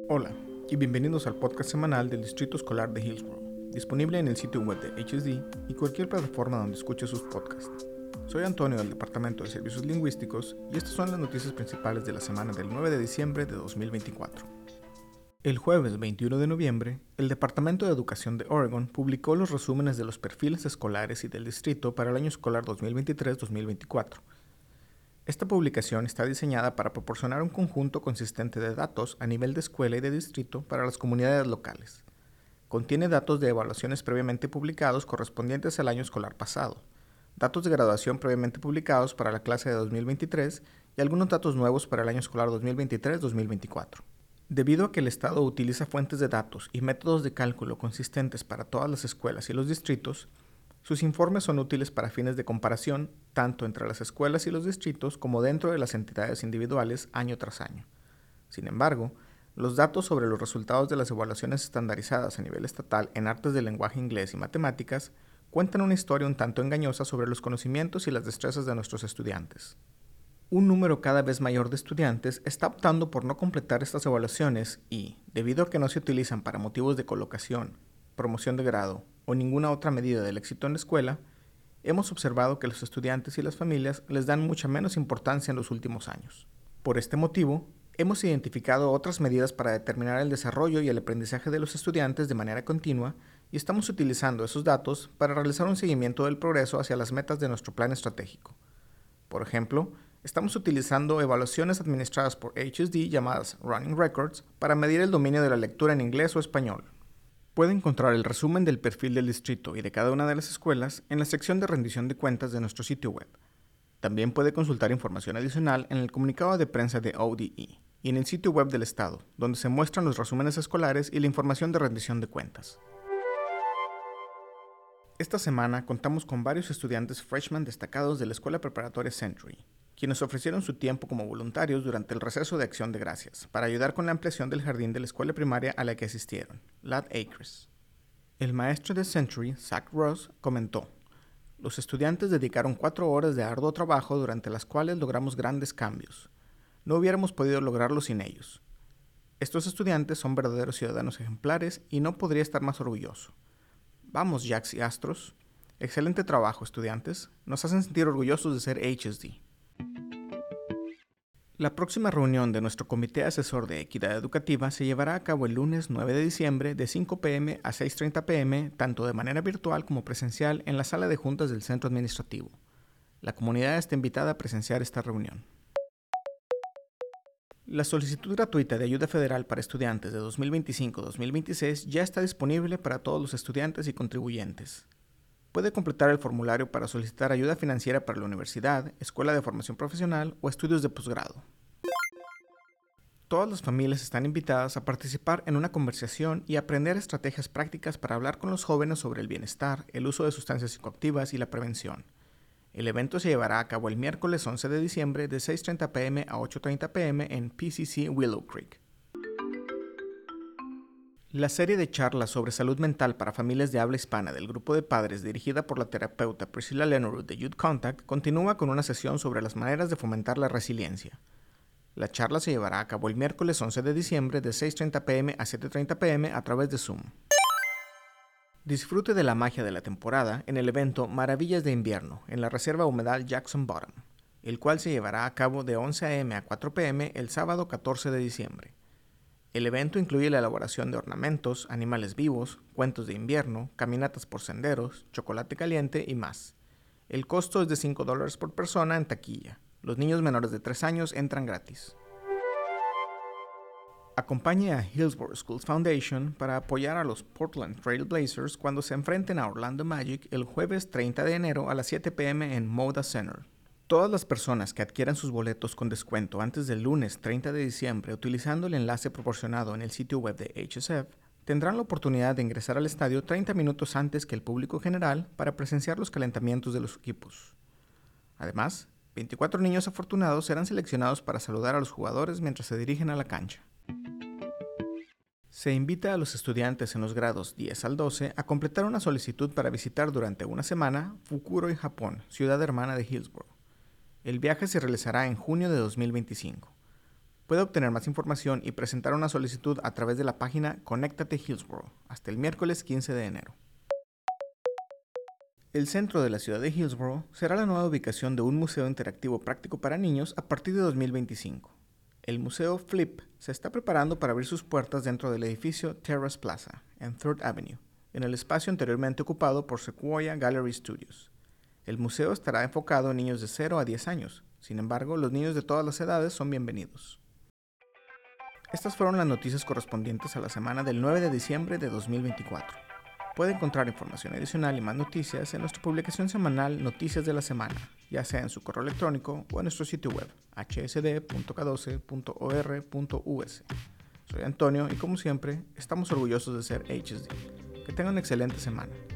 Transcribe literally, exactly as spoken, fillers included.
Hola y bienvenidos al podcast semanal del Distrito Escolar de Hillsborough, disponible en el sitio web de H S D y cualquier plataforma donde escuche sus podcasts. Soy Antonio del Departamento de Servicios Lingüísticos y estas son las noticias principales de la semana del nueve de diciembre de dos mil veinticuatro. El jueves veintiuno de noviembre, el Departamento de Educación de Oregon publicó los resúmenes de los perfiles escolares y del distrito para el año escolar dos mil veintitrés dos mil veinticuatro. Esta publicación está diseñada para proporcionar un conjunto consistente de datos a nivel de escuela y de distrito para las comunidades locales. Contiene datos de evaluaciones previamente publicados correspondientes al año escolar pasado, datos de graduación previamente publicados para la clase de dos mil veintitrés y algunos datos nuevos para el año escolar dos mil veintitrés dos mil veinticuatro. Debido a que el Estado utiliza fuentes de datos y métodos de cálculo consistentes para todas las escuelas y los distritos, sus informes son útiles para fines de comparación tanto entre las escuelas y los distritos como dentro de las entidades individuales año tras año. Sin embargo, los datos sobre los resultados de las evaluaciones estandarizadas a nivel estatal en artes del lenguaje inglés y matemáticas cuentan una historia un tanto engañosa sobre los conocimientos y las destrezas de nuestros estudiantes. Un número cada vez mayor de estudiantes está optando por no completar estas evaluaciones y, debido a que no se utilizan para motivos de colocación, promoción de grado o ninguna otra medida del éxito en la escuela, hemos observado que los estudiantes y las familias les dan mucha menos importancia en los últimos años. Por este motivo, hemos identificado otras medidas para determinar el desarrollo y el aprendizaje de los estudiantes de manera continua y estamos utilizando esos datos para realizar un seguimiento del progreso hacia las metas de nuestro plan estratégico. Por ejemplo, estamos utilizando evaluaciones administradas por H S D llamadas Running Records para medir el dominio de la lectura en inglés o español. Puede encontrar el resumen del perfil del distrito y de cada una de las escuelas en la sección de rendición de cuentas de nuestro sitio web. También puede consultar información adicional en el comunicado de prensa de O D E y en el sitio web del Estado, donde se muestran los resúmenes escolares y la información de rendición de cuentas. Esta semana contamos con varios estudiantes freshman destacados de la Escuela Preparatoria Century, quienes ofrecieron su tiempo como voluntarios durante el receso de Acción de Gracias para ayudar con la ampliación del jardín de la escuela primaria a la que asistieron, Ladd Acres. El maestro de Century, Zach Ross, comentó: "Los estudiantes dedicaron cuatro horas de arduo trabajo durante las cuales logramos grandes cambios. No hubiéramos podido lograrlo sin ellos. Estos estudiantes son verdaderos ciudadanos ejemplares y no podría estar más orgulloso. Vamos, Jacks y Astros. Excelente trabajo, estudiantes. Nos hacen sentir orgullosos de ser H S D". La próxima reunión de nuestro Comité Asesor de Equidad Educativa se llevará a cabo el lunes nueve de diciembre de cinco p m a seis treinta p m, tanto de manera virtual como presencial en la sala de juntas del centro administrativo. La comunidad está invitada a presenciar esta reunión. La solicitud gratuita de ayuda federal para estudiantes de dos mil veinticinco a dos mil veintiséis ya está disponible para todos los estudiantes y contribuyentes. Puede completar el formulario para solicitar ayuda financiera para la universidad, escuela de formación profesional o estudios de posgrado. Todas las familias están invitadas a participar en una conversación y aprender estrategias prácticas para hablar con los jóvenes sobre el bienestar, el uso de sustancias psicoactivas y la prevención. El evento se llevará a cabo el miércoles once de diciembre de seis treinta p m a ocho treinta p m en P C C Willow Creek. La serie de charlas sobre salud mental para familias de habla hispana del grupo de padres dirigida por la terapeuta Priscilla Lenorud de Youth Contact continúa con una sesión sobre las maneras de fomentar la resiliencia. La charla se llevará a cabo el miércoles once de diciembre de seis treinta p m a siete treinta p m a través de Zoom. Disfrute de la magia de la temporada en el evento Maravillas de Invierno en la Reserva Humedal Jackson Bottom, el cual se llevará a cabo de once a m a cuatro p m el sábado catorce de diciembre. El evento incluye la elaboración de ornamentos, animales vivos, cuentos de invierno, caminatas por senderos, chocolate caliente y más. El costo es de cinco dólares por persona en taquilla. Los niños menores de tres años entran gratis. Acompañe a Hillsborough Schools Foundation para apoyar a los Portland Trail Blazers cuando se enfrenten a Orlando Magic el jueves treinta de enero a las siete p m en Moda Center. Todas las personas que adquieran sus boletos con descuento antes del lunes treinta de diciembre utilizando el enlace proporcionado en el sitio web de H S F tendrán la oportunidad de ingresar al estadio treinta minutos antes que el público general para presenciar los calentamientos de los equipos. Además, veinticuatro niños afortunados serán seleccionados para saludar a los jugadores mientras se dirigen a la cancha. Se invita a los estudiantes en los grados diez al doce a completar una solicitud para visitar durante una semana Fukuroi, Japón, ciudad hermana de Hillsborough. El viaje se realizará en junio de dos mil veinticinco. Puede obtener más información y presentar una solicitud a través de la página Conéctate Hillsborough hasta el miércoles quince de enero. El centro de la ciudad de Hillsborough será la nueva ubicación de un museo interactivo práctico para niños a partir de dos mil veinticinco. El museo Flip se está preparando para abrir sus puertas dentro del edificio Terrace Plaza, en Third Avenue, en el espacio anteriormente ocupado por Sequoia Gallery Studios. El museo estará enfocado en niños de cero a diez años, sin embargo, los niños de todas las edades son bienvenidos. Estas fueron las noticias correspondientes a la semana del nueve de diciembre de dos mil veinticuatro. Puede encontrar información adicional y más noticias en nuestra publicación semanal Noticias de la Semana, ya sea en su correo electrónico o en nuestro sitio web h s d punto k doce punto o r punto u s. Soy Antonio y como siempre, estamos orgullosos de ser H S D. Que tengan una excelente semana.